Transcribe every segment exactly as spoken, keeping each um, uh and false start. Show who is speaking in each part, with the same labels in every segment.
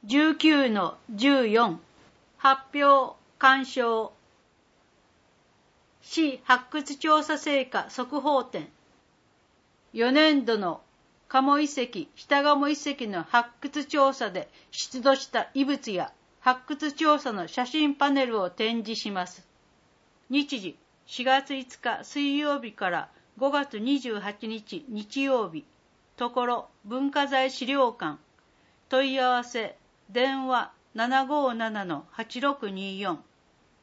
Speaker 1: じゅうきゅうのじゅうよん 発表鑑賞市発掘調査成果速報展よねんどの鴨遺跡北鴨遺跡の発掘調査で出土した遺物や発掘調査の写真パネルを展示します。日時しがついつか水曜日からごがつにじゅうはちにち日曜日。ところ文化財資料館。問い合わせ電話 ななごななのはちろくによん。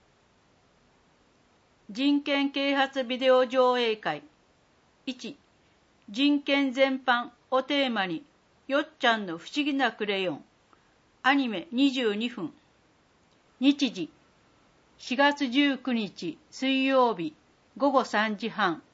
Speaker 1: 人権啓発ビデオ上映会。いち人権全般をテーマによっちゃんの不思議なクレヨンアニメにじゅうにふん。日時しがつじゅうくにち水曜日ごごさんじはん。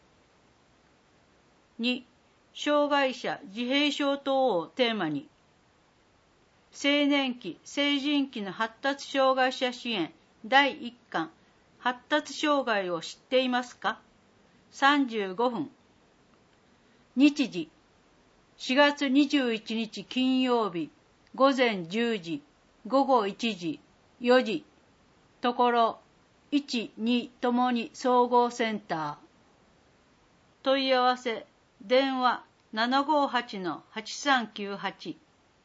Speaker 1: に障害者自閉症等をテーマに青年期成人期の発達障害者支援だいいっかん発達障害を知っていますかさんじゅうごふん。日時しがつにじゅういちにち金曜日ごぜんじゅうじごごいちじよじ。ところいち、にともに総合センター。問い合わせ電話 ななごはちのはちさんきゅうはち。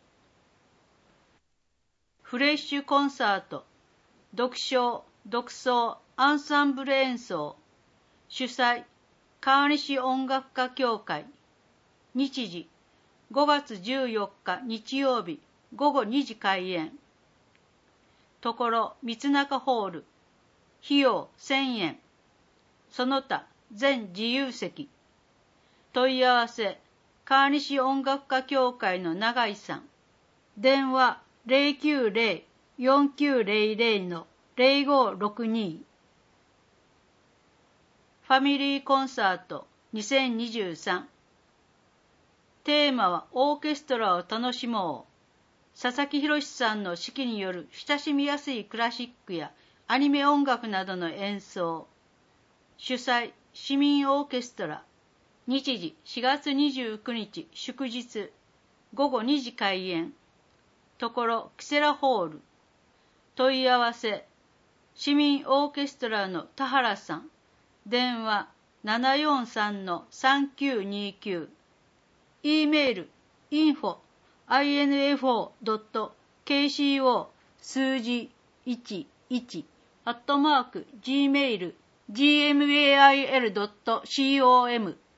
Speaker 1: フレッシュコンサート独唱独奏アンサンブル演奏主催川西音楽家協会。日時ごがつじゅうよっか日曜日ごごにじ開演。ところ三中ホール。費用せんえん。その他全自由席。問い合わせ川西音楽家協会の永井さん。電話ゼロきゅうゼロ よんきゅうゼロゼロのゼロごろくに。ファミリーコンサートにせんにじゅうさん。テーマはオーケストラを楽しもう。佐々木宏さんの指揮による親しみやすいクラシックやアニメ音楽などの演奏。主催市民オーケストラ。日時しがつにじゅうくにち祝日ごごにじ開演。ところキセラホール。問い合わせ市民オーケストラの田原さん。電話 ななよんさんのさんきゅうにきゅう。E メール インフォ アイエヌエフオー ドット ケーシーオー 数字いちいちアットマーク ジーメール ジーエムエーアイエル ドット コム